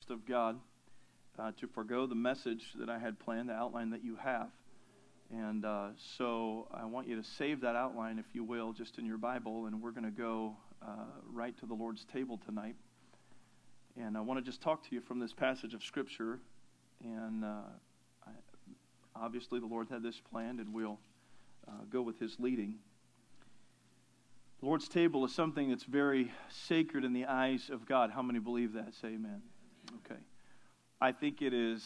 of God to forego the message that I had planned, the outline that you have. And so I want you to save that outline, if you will, just in your Bible, and we're going to go right to the Lord's table tonight. And I want to just talk to you from this passage of Scripture. And obviously the Lord had this planned, and we'll go with His leading. The Lord's table is something that's very sacred in the eyes of God. How many believe that? Say amen. Okay. I think it is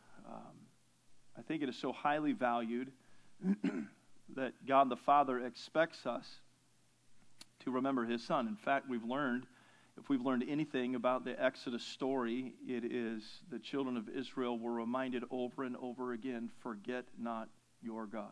so highly valued that God the Father expects us to remember His Son. In fact, if we've learned anything about the Exodus story, it is the children of Israel were reminded over and over again, forget not your God.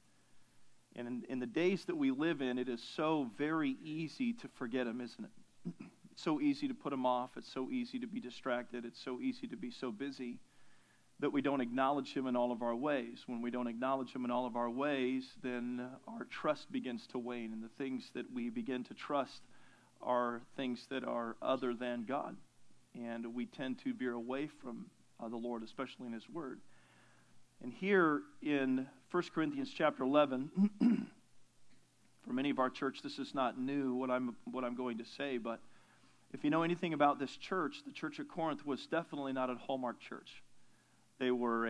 And in the days that we live in, it is so very easy to forget Him, isn't it? It's so easy to put Him off. It's so easy to be distracted. It's so easy to be so busy that we don't acknowledge Him in all of our ways. When we don't acknowledge Him in all of our ways, then our trust begins to wane, and the things that we begin to trust are things that are other than God. And we tend to veer away from the Lord, especially in His Word. And here in 1 Corinthians chapter 11, for many of our church, this is not new, what I'm going to say, but if you know anything about this church, the church at Corinth was definitely not a hallmark church. They were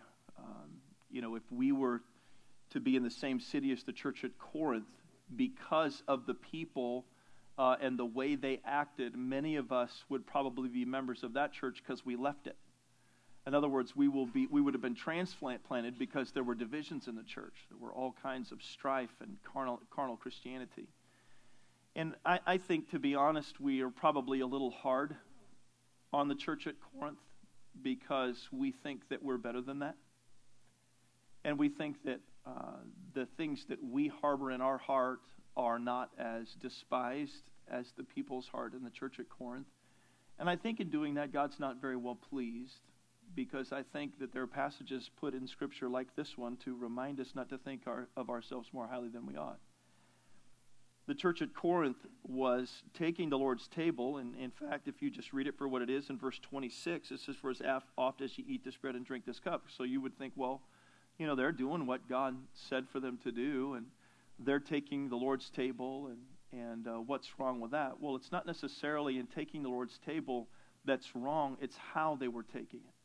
if we were to be in the same city as the church at Corinth, because of the people and the way they acted, many of us would probably be members of that church because we left it. In other words, we would have been transplanted because there were divisions in the church. There were all kinds of strife and carnal Christianity. And I think, to be honest, we are probably a little hard on the church at Corinth because we think that we're better than that. And we think that the things that we harbor in our heart are not as despised as the people's heart in the church at Corinth. And I think in doing that, God's not very well pleased, because I think that there are passages put in Scripture like this one to remind us not to think of ourselves more highly than we ought. The church at Corinth was taking the Lord's table, and in fact, if you just read it for what it is in verse 26, it says, "For as oft as you eat this bread and drink this cup." So you would think, well, they're doing what God said for them to do, and they're taking the Lord's table, and what's wrong with that? Well, it's not necessarily in taking the Lord's table that's wrong, it's how they were taking it.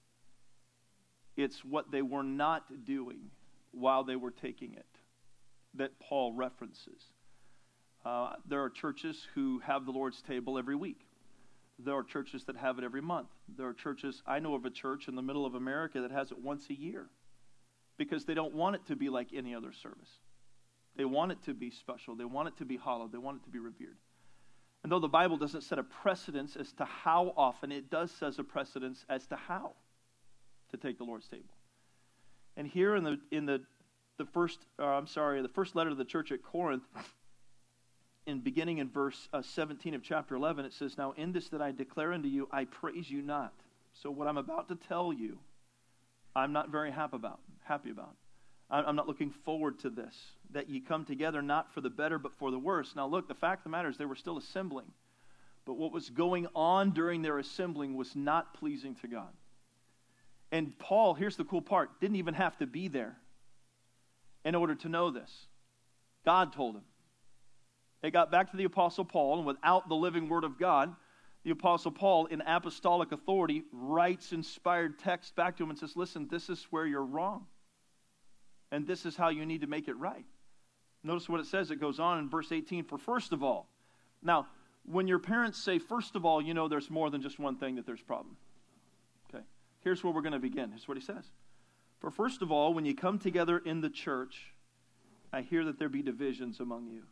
It's what they were not doing while they were taking it that Paul references. There are churches who have the Lord's table every week. There are churches that have it every month. There are churches, I know of a church in the middle of America that has it once a year because they don't want it to be like any other service. They want it to be special. They want it to be hallowed. They want it to be revered. And though the Bible doesn't set a precedence as to how often, it does set a precedence as to how to take the Lord's table. And here in the first letter to the church at Corinth, beginning in verse 17 of chapter 11, it says, "Now in this that I declare unto you, I praise you not." So what I'm about to tell you, I'm not very happy about. I'm not looking forward to this, that ye come together not for the better but for the worse. Now look, the fact of the matter is they were still assembling. But what was going on during their assembling was not pleasing to God. And Paul, here's the cool part, didn't even have to be there in order to know this. God told him. It got back to the Apostle Paul, and without the living Word of God, the Apostle Paul, in apostolic authority, writes inspired text back to him and says, listen, this is where you're wrong. And this is how you need to make it right. Notice what it says. It goes on in verse 18, "For first of all." Now, when your parents say first of all, there's more than just one thing that there's a problem. Okay. Here's where we're going to begin. Here's what he says. "For first of all, when you come together in the church, I hear that there be divisions among you."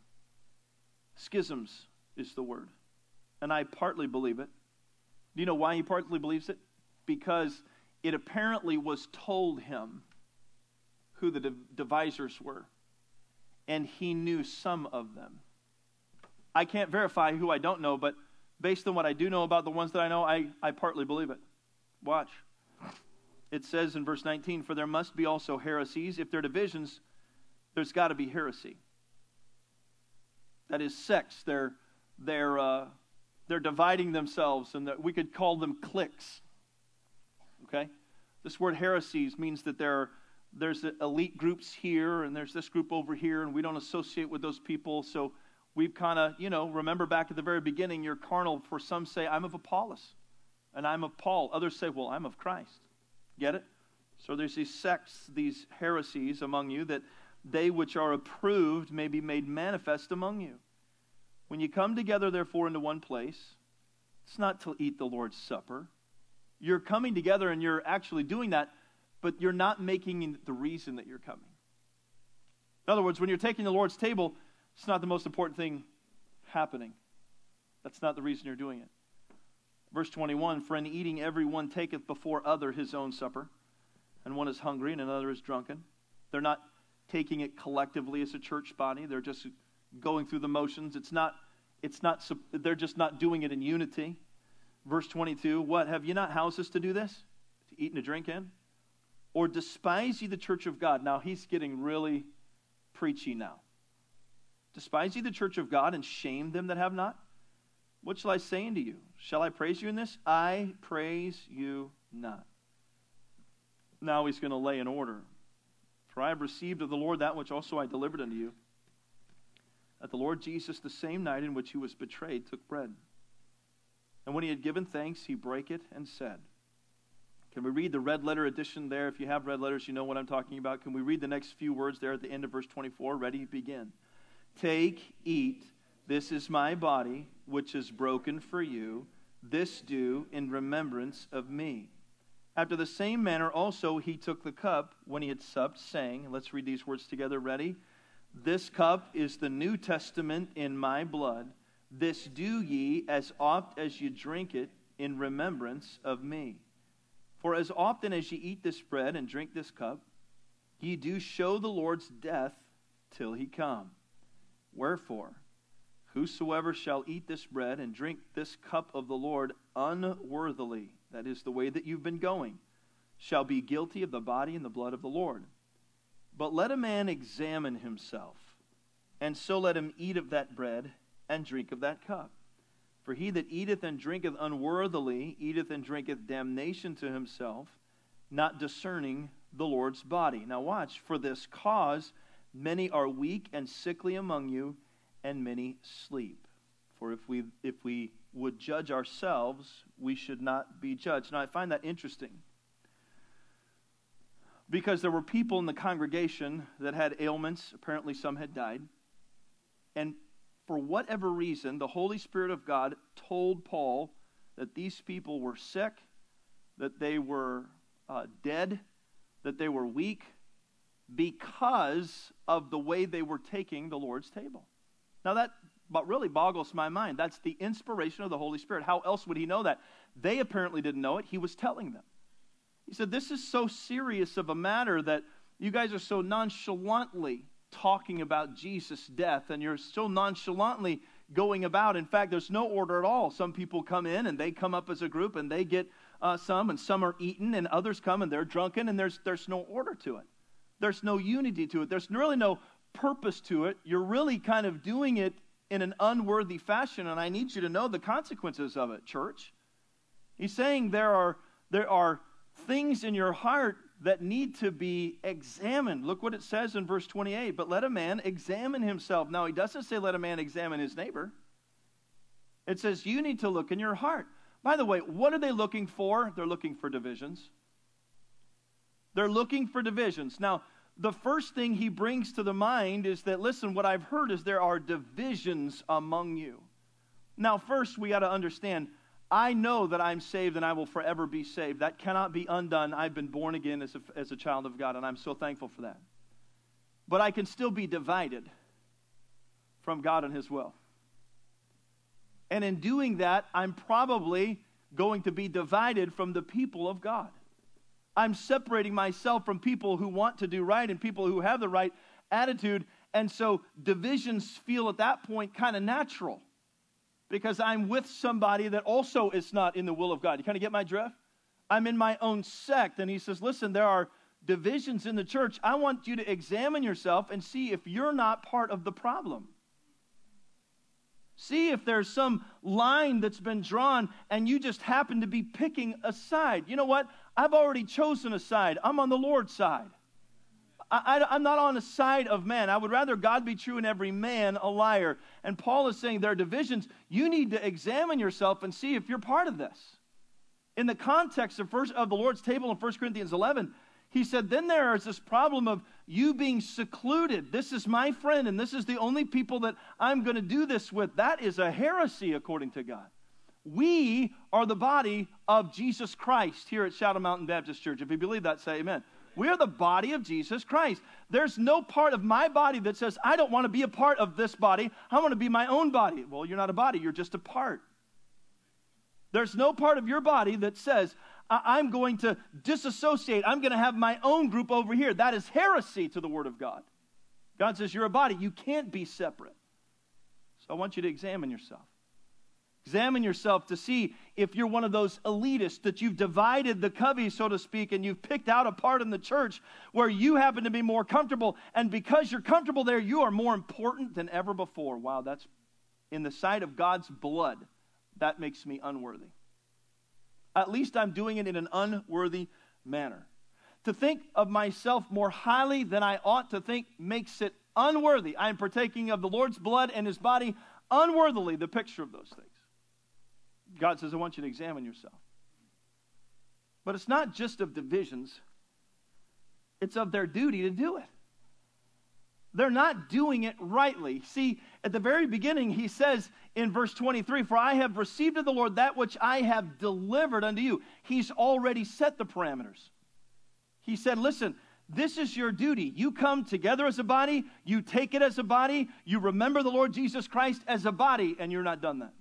Schisms is the word. And I partly believe it. Do you know why he partly believes it? Because it apparently was told him who the devisers were. And he knew some of them. I can't verify who I don't know, but based on what I do know about the ones that I know, I partly believe it. Watch. It says in verse 19, "For there must be also heresies." If there are divisions, there's got to be heresy. That is sects. They're dividing themselves, and we could call them cliques. okay? This word heresies means that there's elite groups here, and there's this group over here, and we don't associate with those people. So we've kind of, remember back at the very beginning, you're carnal. For some say, I'm of Apollos, and I'm of Paul. Others say, well, I'm of Christ. Get it? So there's these sects, these heresies among you, that they which are approved may be made manifest among you. When you come together, therefore, into one place, it's not to eat the Lord's Supper. You're coming together and you're actually doing that, but you're not making it the reason that you're coming. In other words, when you're taking the Lord's table, it's not the most important thing happening. That's not the reason you're doing it. Verse 21, for in eating every one taketh before other his own supper, and one is hungry and another is drunken. They're not taking it collectively as a church body. They're just going through the motions. They're just not doing it in unity. Verse 22, what, have ye not houses to do this? To eat and to drink in? Or despise ye the church of God? Now he's getting really preachy now. Despise ye the church of God and shame them that have not? What shall I say unto you? Shall I praise you in this? I praise you not. Now he's going to lay in order. For I have received of the Lord that which also I delivered unto you, that the Lord Jesus, the same night in which he was betrayed, took bread. And when he had given thanks, he brake it and said, can we read the red letter edition there? If you have red letters, you know what I'm talking about. Can we read the next few words there at the end of verse 24? Ready? Begin. Take, eat, this is my body, which is broken for you. This do in remembrance of me. After the same manner also he took the cup when he had supped, saying, let's read these words together. Ready? This cup is the New Testament in my blood. This do ye as oft as ye drink it in remembrance of me. For as often as ye eat this bread and drink this cup, ye do show the Lord's death till he come. Wherefore, whosoever shall eat this bread and drink this cup of the Lord unworthily, that is the way that you've been going, shall be guilty of the body and the blood of the Lord. But let a man examine himself, and so let him eat of that bread and drink of that cup. For he that eateth and drinketh unworthily eateth and drinketh damnation to himself, not discerning the Lord's body. Now watch, for this cause many are weak and sickly among you, and many sleep. For if we would judge ourselves, we should not be judged. Now I find that interesting, because there were people in the congregation that had ailments. Apparently some had died. And for whatever reason, the Holy Spirit of God told Paul that these people were sick, that they were dead, that they were weak, because of the way they were taking the Lord's table. Now that really boggles my mind. That's the inspiration of the Holy Spirit. How else would he know that? They apparently didn't know it. He was telling them. He said, this is so serious of a matter that you guys are so nonchalantly talking about Jesus' death, and you're so nonchalantly going about. In fact, there's no order at all. Some people come in and they come up as a group and they get some, and some are eaten, and others come and they're drunken, and there's no order to it. There's no unity to it. There's really no purpose to it. You're really kind of doing it in an unworthy fashion, and I need you to know the consequences of it, church. He's saying there are things in your heart that need to be examined. Look what it says in verse 28. But let a man examine himself. Now, he doesn't say let a man examine his neighbor. It says you need to look in your heart. By the way, what are they looking for? They're looking for divisions. They're looking for divisions. Now, the first thing he brings to the mind is that, listen, what I've heard is there are divisions among you. Now, first, we got to understand, I know that I'm saved and I will forever be saved. That cannot be undone. I've been born again as a child of God, and I'm so thankful for that. But I can still be divided from God and his will. And in doing that, I'm probably going to be divided from the people of God. I'm separating myself from people who want to do right and people who have the right attitude. And so divisions feel at that point kind of natural, because I'm with somebody that also is not in the will of God. You kind of get my drift? I'm in my own sect. And he says, listen, there are divisions in the church. I want you to examine yourself and see if you're not part of the problem. See if there's some line that's been drawn and you just happen to be picking a side. You know what? I've already chosen a side. I'm on the Lord's side. I'm not on the side of man. I would rather God be true and every man a liar. And Paul is saying there are divisions. You need to examine yourself and see if you're part of this. In the context of the Lord's table in 1 Corinthians 11, he said, then there is this problem of you being secluded. This is my friend, and this is the only people that I'm going to do this with. That is a heresy according to God. We are the body of Jesus Christ here at Shadow Mountain Baptist Church. If you believe that, say amen. We are the body of Jesus Christ. There's no part of my body that says, I don't want to be a part of this body. I want to be my own body. Well, you're not a body. You're just a part. There's no part of your body that says, I'm going to disassociate. I'm going to have my own group over here. That is heresy to the Word of God. God says you're a body. You can't be separate. So I want you to examine yourself. Examine yourself to see if you're one of those elitists that you've divided the covey, so to speak, and you've picked out a part in the church where you happen to be more comfortable. And because you're comfortable there, you are more important than ever before. Wow, that's in the sight of God's blood. That makes me unworthy. At least I'm doing it in an unworthy manner. To think of myself more highly than I ought to think makes it unworthy. I am partaking of the Lord's blood and His body unworthily, the picture of those things. God says, I want you to examine yourself. But it's not just of divisions. It's of their duty to do it. They're not doing it rightly. See, at the very beginning, he says in verse 23, for I have received of the Lord that which I have delivered unto you. He's already set the parameters. He said, listen, this is your duty. You come together as a body. You take it as a body. You remember the Lord Jesus Christ as a body, and you're not done that.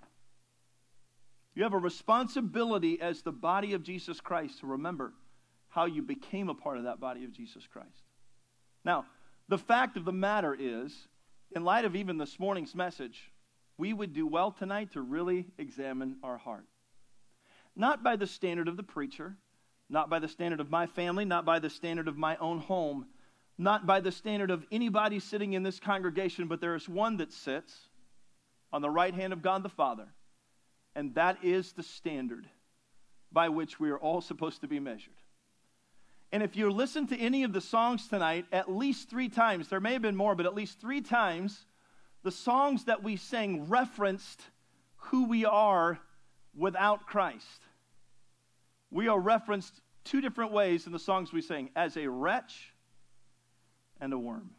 You have a responsibility as the body of Jesus Christ to remember how you became a part of that body of Jesus Christ. Now, the fact of the matter is, in light of even this morning's message, we would do well tonight to really examine our heart. Not by the standard of the preacher, not by the standard of my family, not by the standard of my own home, not by the standard of anybody sitting in this congregation, but there is one that sits on the right hand of God the Father, and that is the standard by which we are all supposed to be measured. And if you listen to any of the songs tonight, at least 3 times, there may have been more, but at least 3 times, the songs that we sang referenced who we are without Christ. We are referenced 2 different ways in the songs we sing, as a wretch and a worm.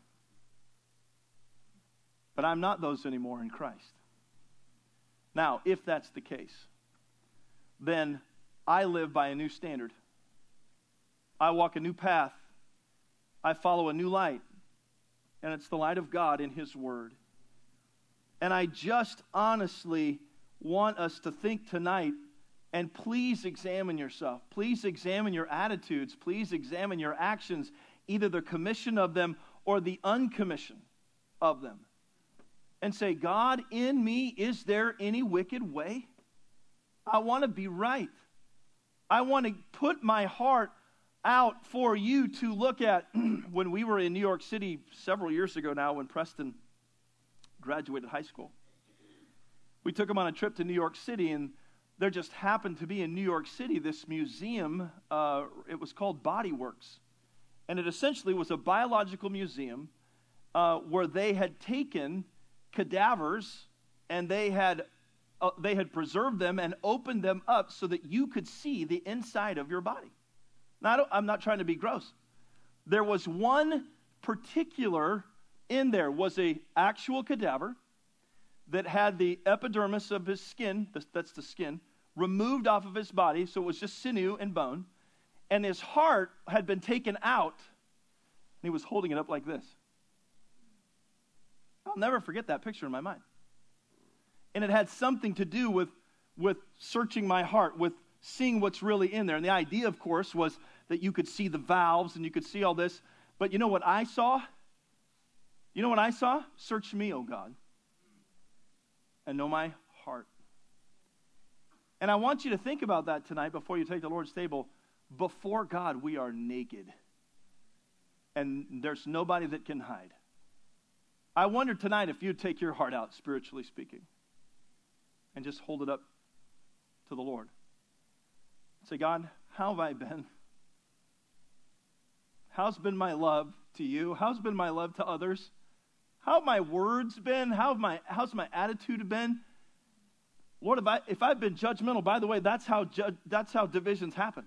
But I'm not those anymore in Christ. Now, if that's the case, then I live by a new standard. I walk a new path. I follow a new light. And it's the light of God in His Word. And I just honestly want us to think tonight, and please examine yourself. Please examine your attitudes. Please examine your actions, either the commission of them or the uncommission of them. And say, God, in me, is there any wicked way? I want to be right. I want to put my heart out for you to look at. When we were in New York City several years ago now, when Preston graduated high school, we took him on a trip to New York City, and there just happened to be in New York City this museum. It was called Body Works, and it essentially was a biological museum where they had taken cadavers and they had preserved them and opened them up so that you could see the inside of your body. Now, I'm not trying to be gross. There was one particular in there, was a actual cadaver that had the epidermis of his skin, that's the skin, removed off of his body, so it was just sinew and bone, and his heart had been taken out, and he was holding it up like this. I'll never forget that picture in my mind. And it had something to do with searching my heart, with seeing what's really in there. And the idea, of course, was that you could see the valves and you could see all this. But you know what I saw? You know what I saw? Search me, O God, and know my heart. And I want you to think about that tonight before you take the Lord's table. Before God, we are naked. And there's nobody that can hide. I wonder tonight if you'd take your heart out, spiritually speaking. and just hold it up to the Lord. Say, God, how have I been? How's been my love to you? How's been my love to others? How have my words been? How's my attitude been? Lord, if I've been judgmental, by the way, that's how divisions happen.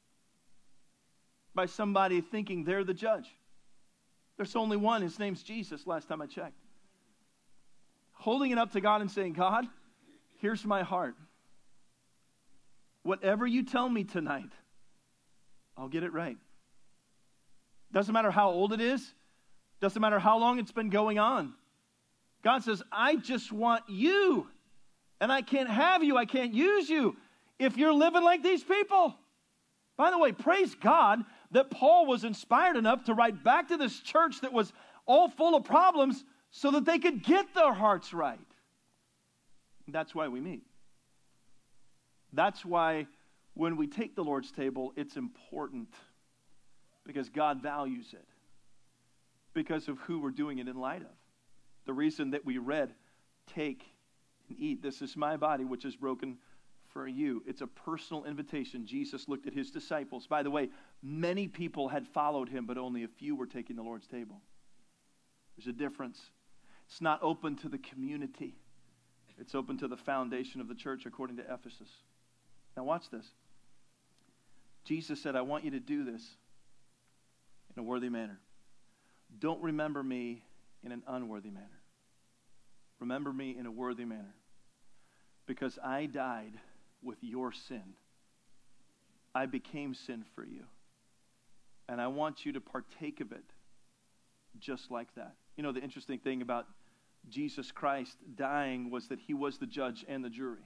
By somebody thinking they're the judge. There's only one. His name's Jesus, last time I checked. Holding it up to God and saying, God, here's my heart. Whatever you tell me tonight, I'll get it right. Doesn't matter how old it is. Doesn't matter how long it's been going on. God says, I just want you. And I can't have you. I can't use you if you're living like these people. By the way, praise God that Paul was inspired enough to write back to this church that was all full of problems so that they could get their hearts right. That's why we meet. That's why when we take the Lord's table, it's important because God values it because of who we're doing it in light of. The reason that we read, take and eat. This is my body, which is broken for you. It's a personal invitation. Jesus looked at his disciples. By the way, many people had followed him, but only a few were taking the Lord's table. There's a difference. It's not open to the community. It's open to the foundation of the church, according to Ephesus. Now watch this. Jesus said, I want you to do this in a worthy manner. Don't remember me in an unworthy manner. Remember me in a worthy manner. Because I died with your sin. I became sin for you. And I want you to partake of it just like that. You know, the interesting thing about Jesus Christ dying was that he was the judge and the jury.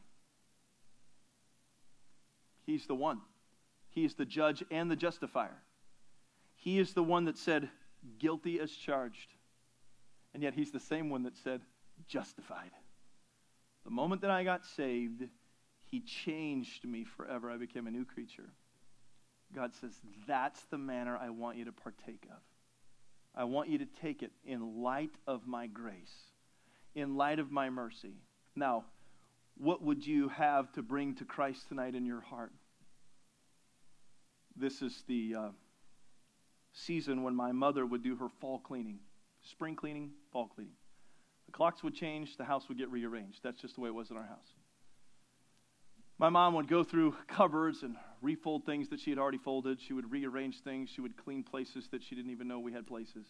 He's the one. He is the judge and the justifier. He is the one that said, guilty as charged. And yet he's the same one that said, justified. The moment that I got saved, he changed me forever. I became a new creature. God says, that's the manner I want you to partake of. I want you to take it in light of my grace, in light of my mercy. Now, what would you have to bring to Christ tonight in your heart? This is the season when my mother would do her fall cleaning. Spring cleaning, fall cleaning. The clocks would change, the house would get rearranged. That's just the way it was in our house. My mom would go through cupboards and refold things that she had already folded. She would rearrange things. She would clean places that she didn't even know we had places.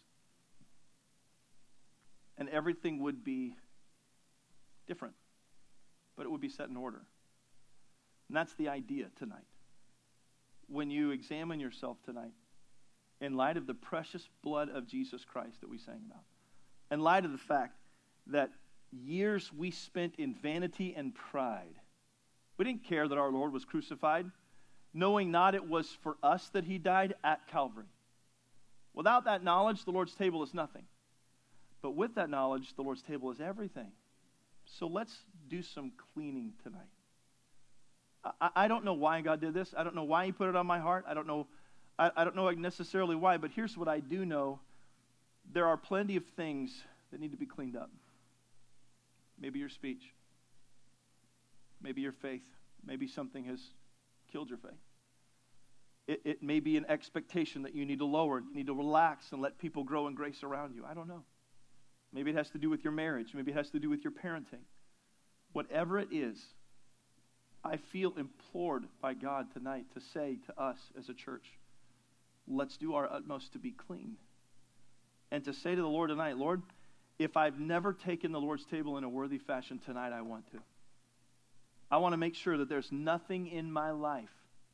And everything would be different, but it would be set in order. And that's the idea tonight. When you examine yourself tonight, in light of the precious blood of Jesus Christ that we sang about, in light of the fact that years we spent in vanity and pride, we didn't care that our Lord was crucified, knowing not it was for us that he died at Calvary. Without that knowledge, the Lord's table is nothing. But with that knowledge, the Lord's table is everything. So let's do some cleaning tonight. I don't know why God did this. I don't know why he put it on my heart. I don't know necessarily why, but here's what I do know. There are plenty of things that need to be cleaned up. Maybe your speech. Maybe your faith. Maybe something has killed your faith. It may be an expectation that you need to lower. You need to relax and let people grow in grace around you. I don't know. Maybe it has to do with your marriage. Maybe it has to do with your parenting. Whatever it is, I feel implored by God tonight to say to us as a church, let's do our utmost to be clean. And to say to the Lord tonight, Lord, if I've never taken the Lord's table in a worthy fashion tonight, I want to. I want to make sure that there's nothing in my life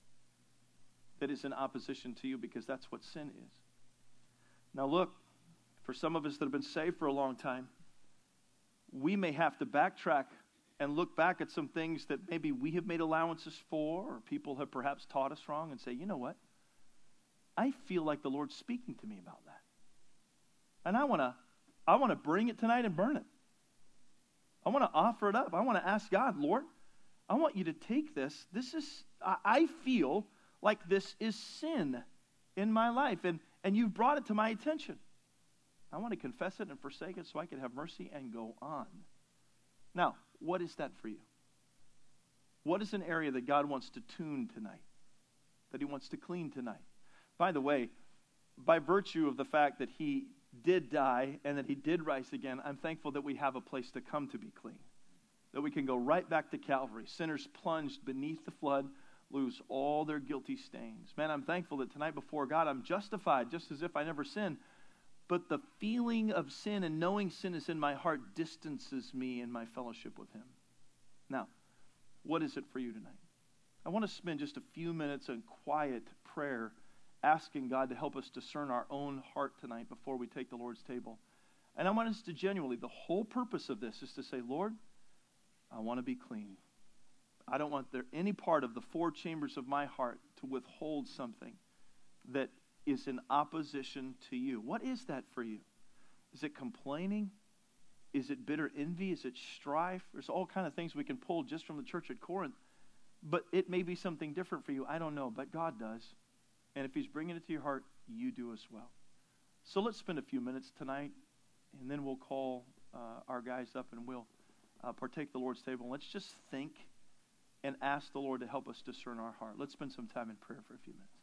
that is in opposition to you, because that's what sin is. Now look, for some of us that have been saved for a long time, we may have to backtrack and look back at some things that maybe we have made allowances for, or people have perhaps taught us wrong, and say, you know what? I feel like the Lord's speaking to me about that. And I want to bring it tonight and burn it. I want to offer it up. I want to ask God, Lord, I want you to take this. I feel like this is sin in my life, and you've brought it to my attention. I want to confess it and forsake it so I can have mercy and go on. Now, what is that for you? What is an area that God wants to tune tonight? That he wants to clean tonight? By the way, by virtue of the fact that he did die and that he did rise again, I'm thankful that we have a place to come to be clean. That we can go right back to Calvary. Sinners plunged beneath the flood lose all their guilty stains. Man, I'm thankful that tonight before God I'm justified just as if I never sinned. But the feeling of sin and knowing sin is in my heart distances me in my fellowship with him. Now, what is it for you tonight? I want to spend just a few minutes in quiet prayer asking God to help us discern our own heart tonight before we take the Lord's table. And I want us to genuinely, the whole purpose of this is to say, Lord, I want to be clean. I don't want there any part of the four chambers of my heart to withhold something that is in opposition to you. What is that for you? Is it complaining? Is it bitter envy? Is it strife? There's all kind of things we can pull just from the church at Corinth. But it may be something different for you. I don't know, but God does. And if he's bringing it to your heart, you do as well. So let's spend a few minutes tonight, and then we'll call our guys up and we'll partake the Lord's table. Let's just think and ask the Lord to help us discern our heart. Let's spend some time in prayer for a few minutes.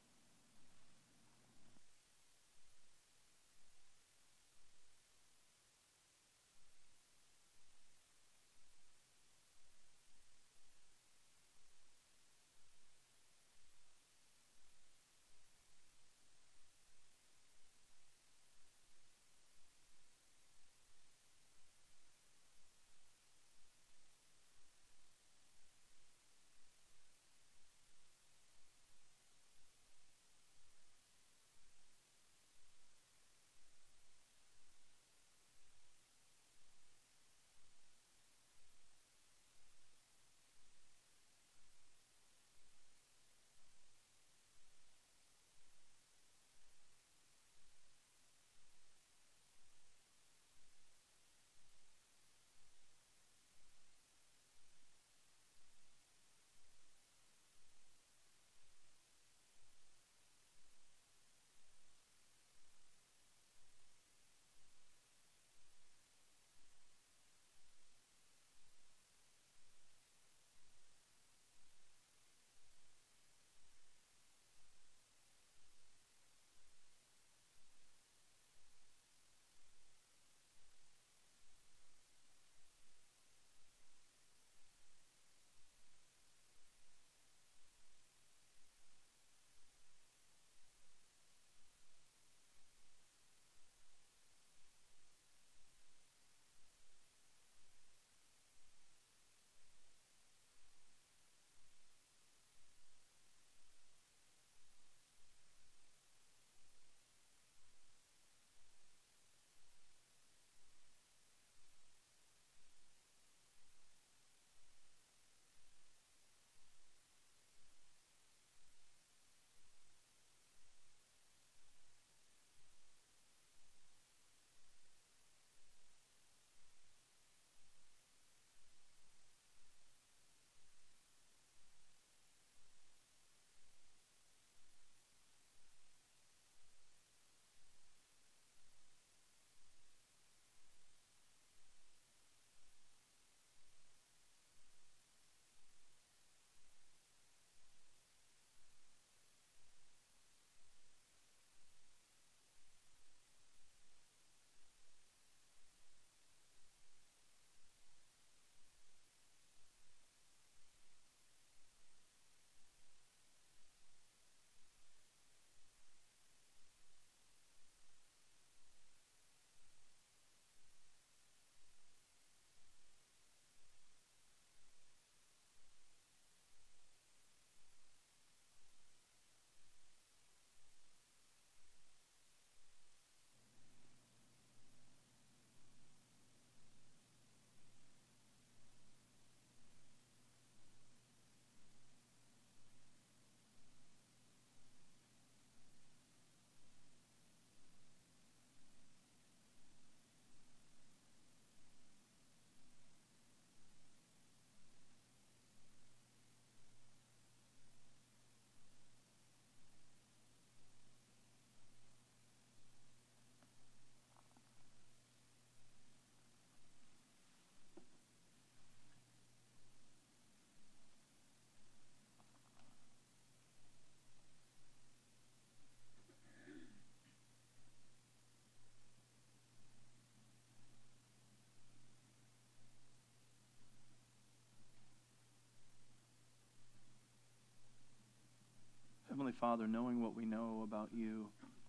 Heavenly Father, knowing what we know about you,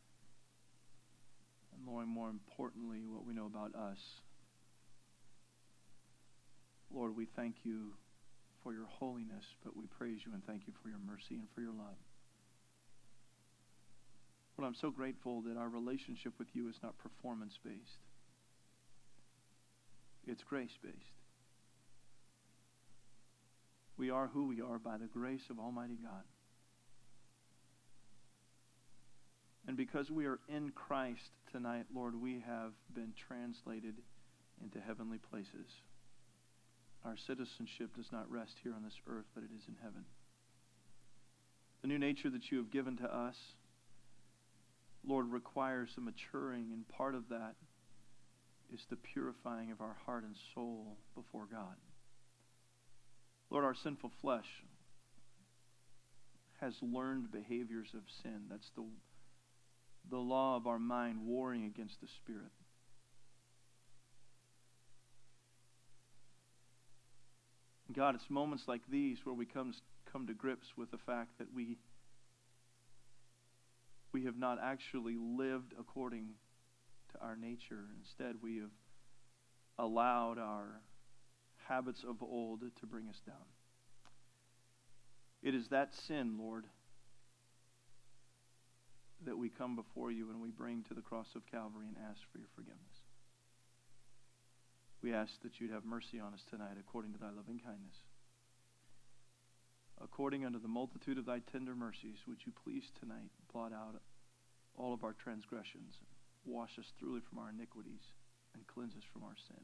and knowing more importantly what we know about us, Lord, we thank you for your holiness, but we praise you and thank you for your mercy and for your love. Lord, I'm so grateful that our relationship with you is not performance-based. It's grace-based. We are who we are by the grace of Almighty God. And because we are in Christ tonight, Lord, we have been translated into heavenly places. Our citizenship does not rest here on this earth, but it is in heaven. The new nature that you have given to us, Lord, requires a maturing, and part of that is the purifying of our heart and soul before God. Lord, our sinful flesh has learned behaviors of sin. That's the law of our mind warring against the Spirit. God, it's moments like these where we come to grips with the fact that we have not actually lived according to our nature. Instead, we have allowed our habits of old to bring us down. It is that sin, Lord, that we come before you and we bring to the cross of Calvary and ask for your forgiveness. We ask that you'd have mercy on us tonight according to thy loving kindness. According unto the multitude of thy tender mercies, would you please tonight blot out all of our transgressions, wash us thoroughly from our iniquities, and cleanse us from our sin.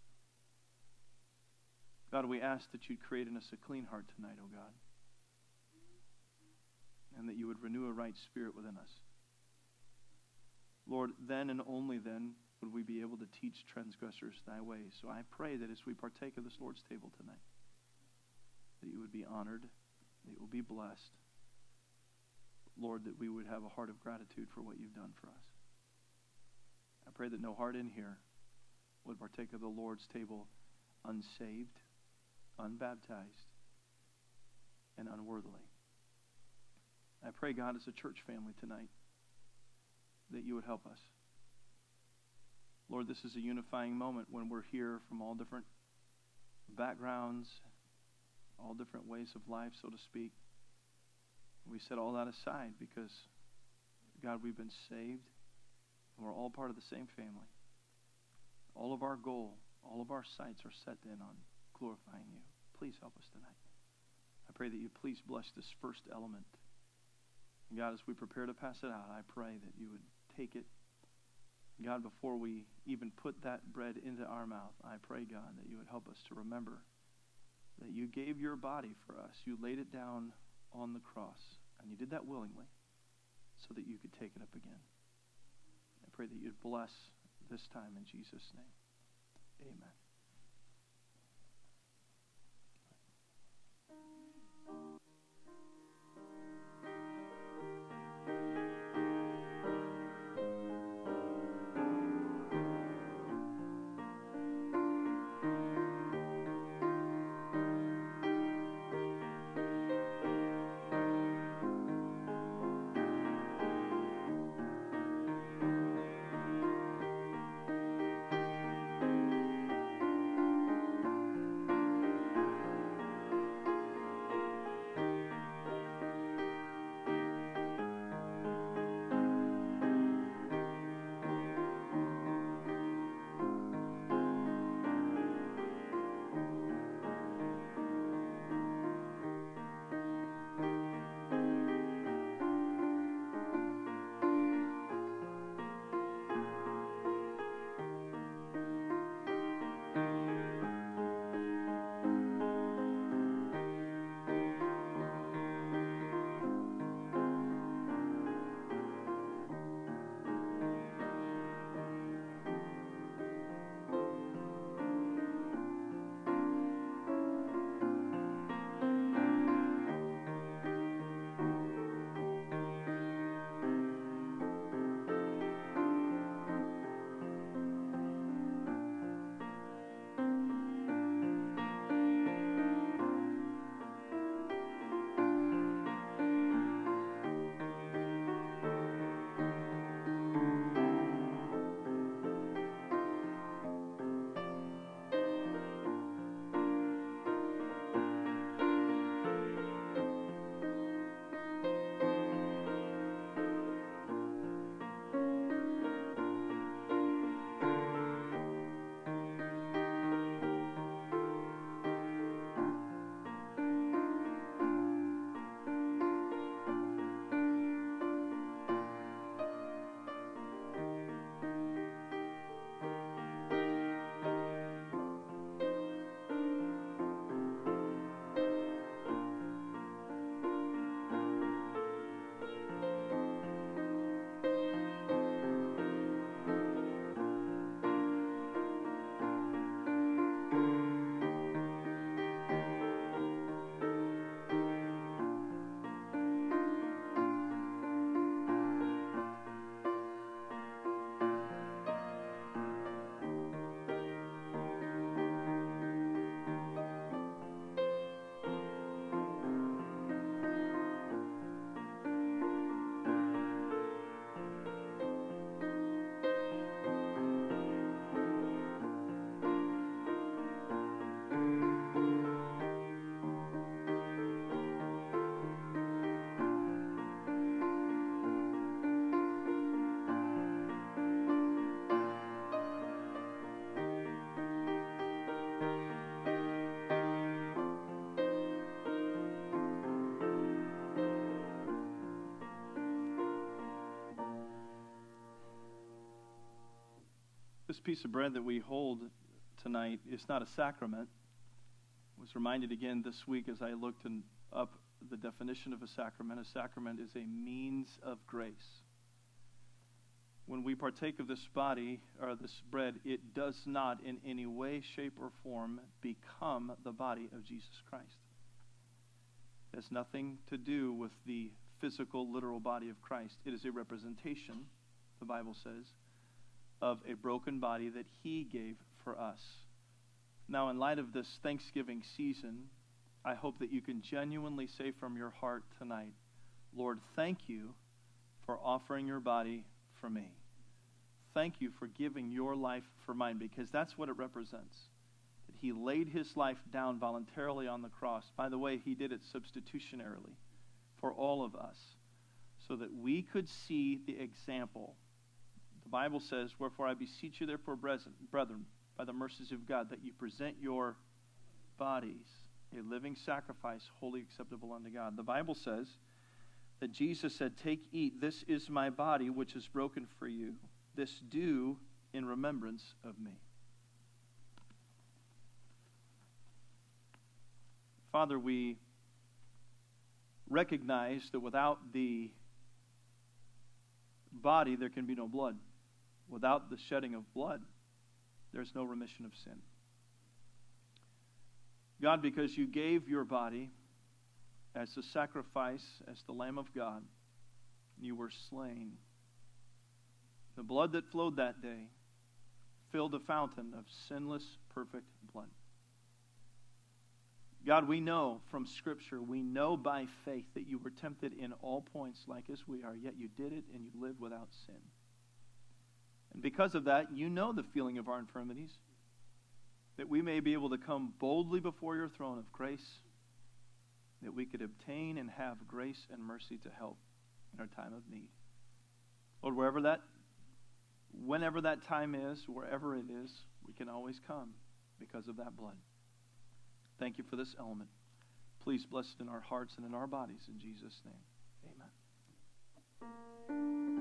God, we ask that you'd create in us a clean heart tonight, O God, and that you would renew a right spirit within us. Lord, then and only then would we be able to teach transgressors thy ways. So I pray that as we partake of this Lord's table tonight, that you would be honored, that you will be blessed. Lord, that we would have a heart of gratitude for what you've done for us. I pray that no heart in here would partake of the Lord's table unsaved, unbaptized, and unworthily. I pray, God, as a church family tonight, that you would help us. Lord, this is a unifying moment when we're here from all different backgrounds, all different ways of life, so to speak. We set all that aside because, God, we've been saved, and we're all part of the same family. All of our goal, all of our sights are set in on glorifying you. Please help us tonight. I pray that you please bless this first element. And God, as we prepare to pass it out, I pray that you would take it. God, before we even put that bread into our mouth, I pray, God, that you would help us to remember that you gave your body for us. You laid it down on the cross, and you did that willingly so that you could take it up again. I pray that you'd bless this time in Jesus' name. Amen. This piece of bread that we hold tonight is not a sacrament. I was reminded again this week as I looked up the definition of a sacrament. A sacrament is a means of grace. When we partake of this body, or this bread, it does not in any way, shape, or form become the body of Jesus Christ. It has nothing to do with the physical, literal body of Christ. It is a representation, the Bible says, of a broken body that He gave for us. Now, in light of this Thanksgiving season, I hope that you can genuinely say from your heart tonight, Lord, thank you for offering your body for me. Thank you for giving your life for mine, because that's what it represents. That He laid His life down voluntarily on the cross. By the way, He did it substitutionarily for all of us, so that we could see the example. The Bible says, wherefore I beseech you therefore, brethren, by the mercies of God, that you present your bodies a living sacrifice, wholly acceptable unto God. The Bible says that Jesus said, take, eat, this is my body, which is broken for you. This do in remembrance of me. Father, we recognize that without the body, there can be no blood. Without the shedding of blood, there's no remission of sin. God, because you gave your body as a sacrifice, as the Lamb of God, you were slain. The blood that flowed that day filled a fountain of sinless, perfect blood. God, we know from Scripture, we know by faith that you were tempted in all points like as we are, yet you did it and you lived without sin. And because of that, you know the feeling of our infirmities, that we may be able to come boldly before your throne of grace, that we could obtain and have grace and mercy to help in our time of need. Lord, whenever that time is, wherever it is, we can always come because of that blood. Thank you for this element. Please bless it in our hearts and in our bodies. In Jesus' name, amen.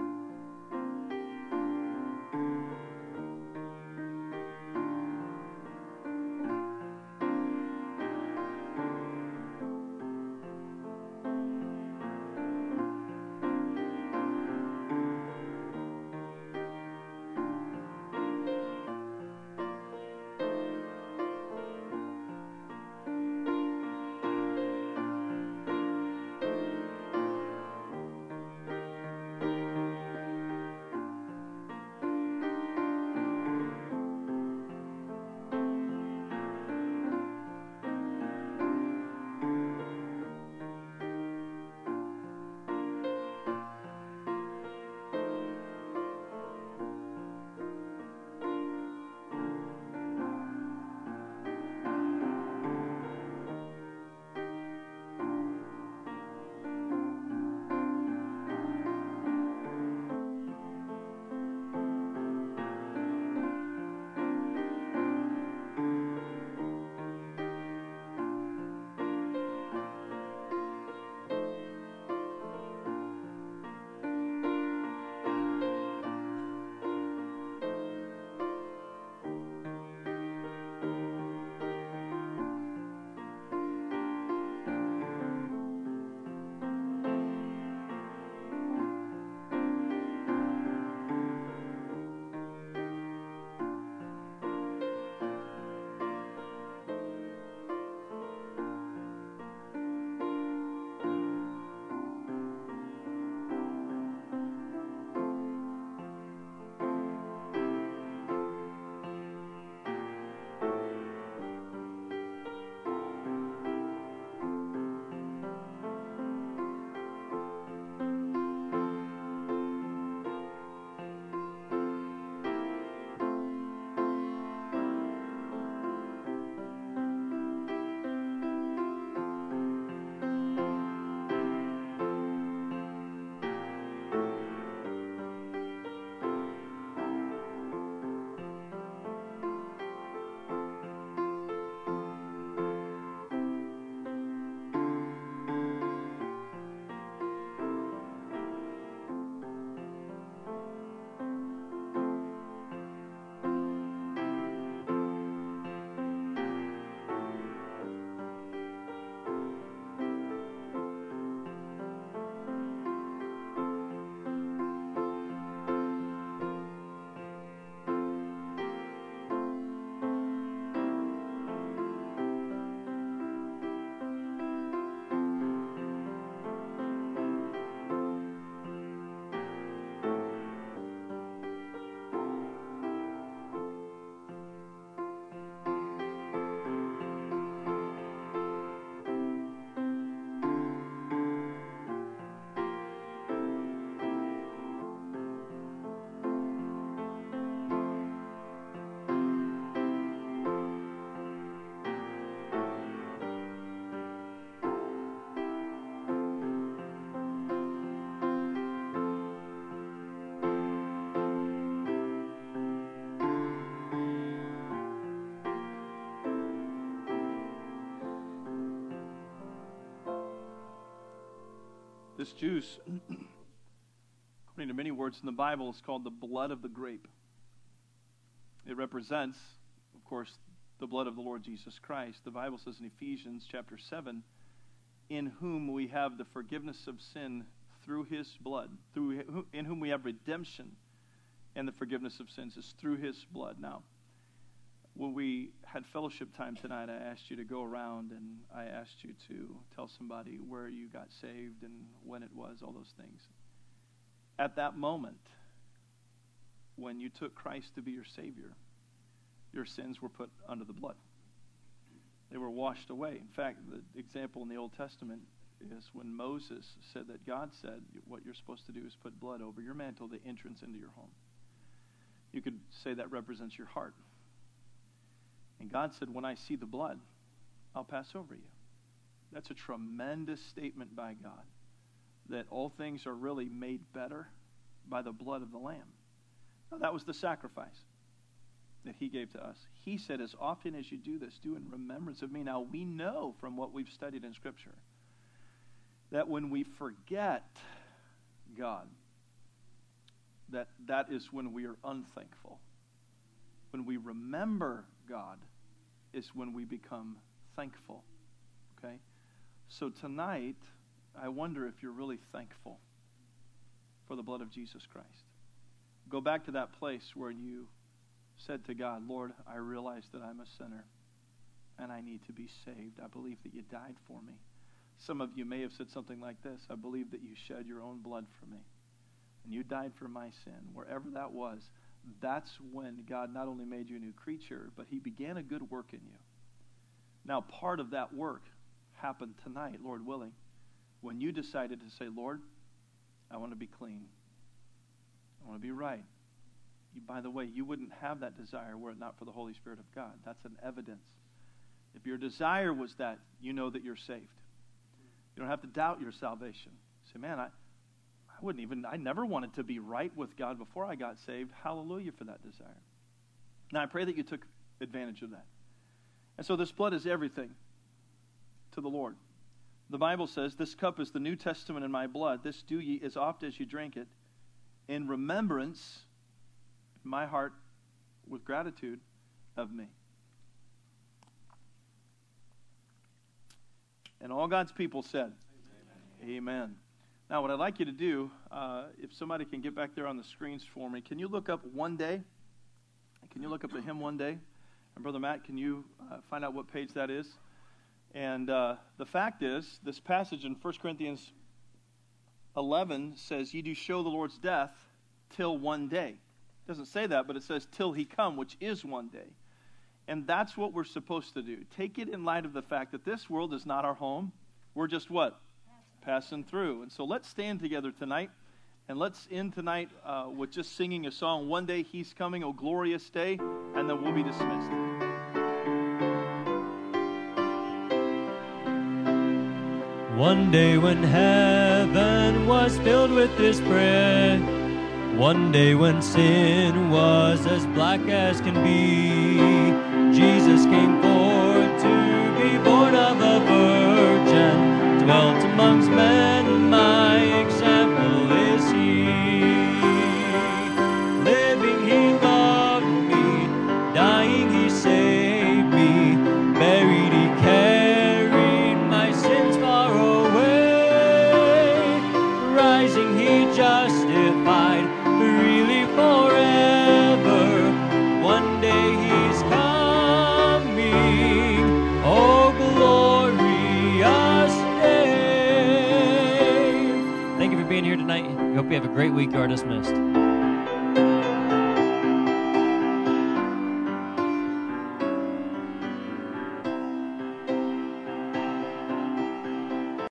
This juice, according to many words in the Bible, is called the blood of the grape. It represents, of course, the blood of the Lord Jesus Christ. The Bible says in Ephesians chapter 7, in whom we have the forgiveness of sin through his blood, in whom we have redemption and the forgiveness of sins is through his blood. Now, when we had fellowship time tonight, I asked you to go around and I asked you to tell somebody where you got saved and when it was, all those things. At that moment, when you took Christ to be your Savior, your sins were put under the blood. They were washed away. In fact, the example in the Old Testament is when Moses said that God said, what you're supposed to do is put blood over your mantle, the entrance into your home. You could say that represents your heart. And God said, when I see the blood, I'll pass over you. That's a tremendous statement by God, that all things are really made better by the blood of the Lamb. Now, that was the sacrifice that he gave to us. He said, as often as you do this, do in remembrance of me. Now, we know from what we've studied in Scripture that when we forget God, that is when we are unthankful. When we remember God is when we become thankful. Okay? So tonight, I wonder if you're really thankful for the blood of Jesus Christ. Go back to that place where you said to God, Lord, I realize that I'm a sinner and I need to be saved. I believe that you died for me. Some of you may have said something like this: I believe that you shed your own blood for me and you died for my sin. Wherever that was, that's when God not only made you a new creature, but he began a good work in you. Now, part of that work happened tonight, Lord willing, when you decided to say, Lord, I want to be clean. I want to be right. By the way, you wouldn't have that desire were it not for the Holy Spirit of God. That's an evidence. If your desire was that, you know that you're saved. You don't have to doubt your salvation. Say, man, I never wanted to be right with God before I got saved. Hallelujah for that desire. Now, I pray that you took advantage of that. And so this blood is everything to the Lord. The Bible says, this cup is the New Testament in my blood. This do ye as oft as you drink it in remembrance, in my heart, with gratitude of me. And all God's people said, Amen. Amen. Now, what I'd like you to do, if somebody can get back there on the screens for me, can you look up One Day? Can you look up the hymn One Day? And Brother Matt, can you find out what page that is? And the fact is, this passage in 1 Corinthians 11 says, ye do show the Lord's death till one day. It doesn't say that, but it says till he come, which is one day. And that's what we're supposed to do. Take it in light of the fact that this world is not our home. We're just what? Passing through. And so let's stand together tonight, and let's end tonight with just singing a song, One Day He's Coming, O Glorious Day, and then we'll be dismissed. One day when heaven was filled with His prayer, one day when sin was as black as can be, Jesus came forth to be born of a virgin, dwelt amongst men, my example is He. Living He loved me, dying He saved me, buried He carried my sins far away, rising He justified freely forever. One day He's coming, oh glorious day. Thank you for being here tonight. We hope you have a great week. You are dismissed.